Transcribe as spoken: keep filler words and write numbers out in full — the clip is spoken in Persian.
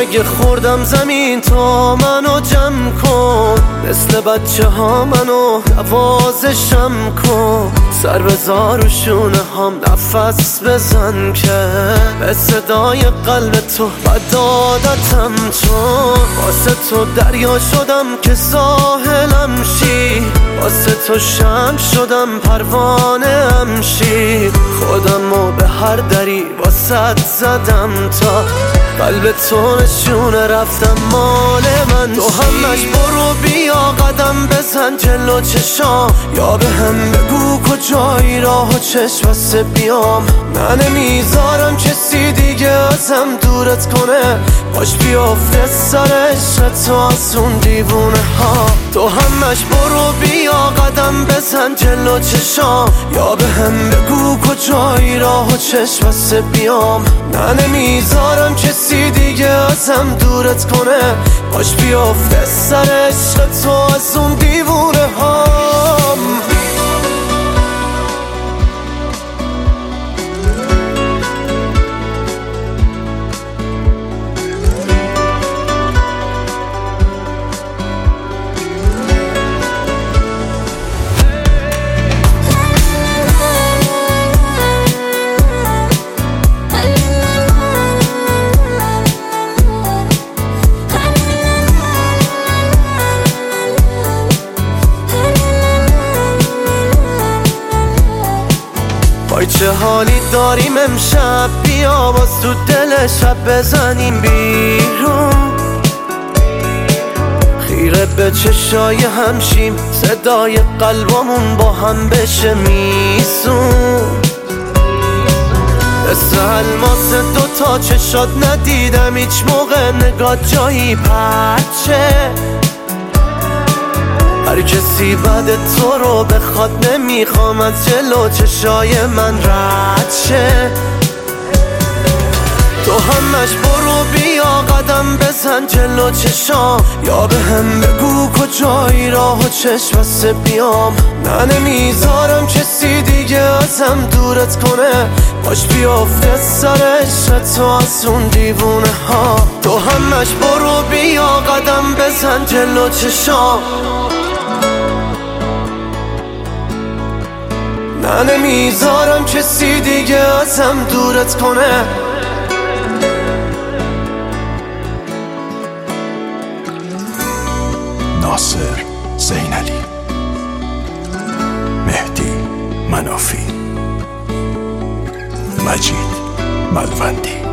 اگه خوردم زمین تو منو جمع کن، مثل بچه ها منو نوازشم کن، سر بزار و شونه هم نفس بزن که به صدای قلب تو بد عادتم، چون واسه تو دریا شدم که ساحلم شی، واسه تو شمع شدم پروانه ام شی، خودمو به هر دری واسه زدم تا قلب تو نشونه رفتم مال من. تو همش برو بیا قدم بزن جلو چشام، یا به هم بگو کجایی راه و چشم واسه بیام. من نمیذارم کسی دیگه ازم دورت کنه، باش بیافته سر عشق تو از اون دیوونه ها. تو همش برو بیا قدم بزن جلو چشام، یا به هم بگو کجایی راه و چشم واسه بیام. من نمیذارم کسی دیگه ازم دورت کنه، باش بیافته سر عشق تو از اون دیوونه هام. وای چه حالی داریم امشب، بیا باز تو دل شب بزنیم بیرون، خیره به چشای همشیم، صدای قلبمون با هم بشه میزون. مثل الماس دوتا چشات ندیدم هیچ موقع نگاه جایی پرچه، هر کسی بعد تو رو بخواد نمیخوام از جلو چشای من رد شه. تو همش برو بیا قدم بزن جلو چشام، یا به هم بگو کجایی راه و چشم واسه بیام. من نمیذارم کسی دیگه ازم دورت کنه، باش بیافته سر عشق تو از اون دیوونه ها. تو همش برو بیا قدم بزن جلو چشام، من نمیذارم کسی دیگه ازم دورت کنه. ناصر زینلی، مهدی منافی، مجید ملوندی.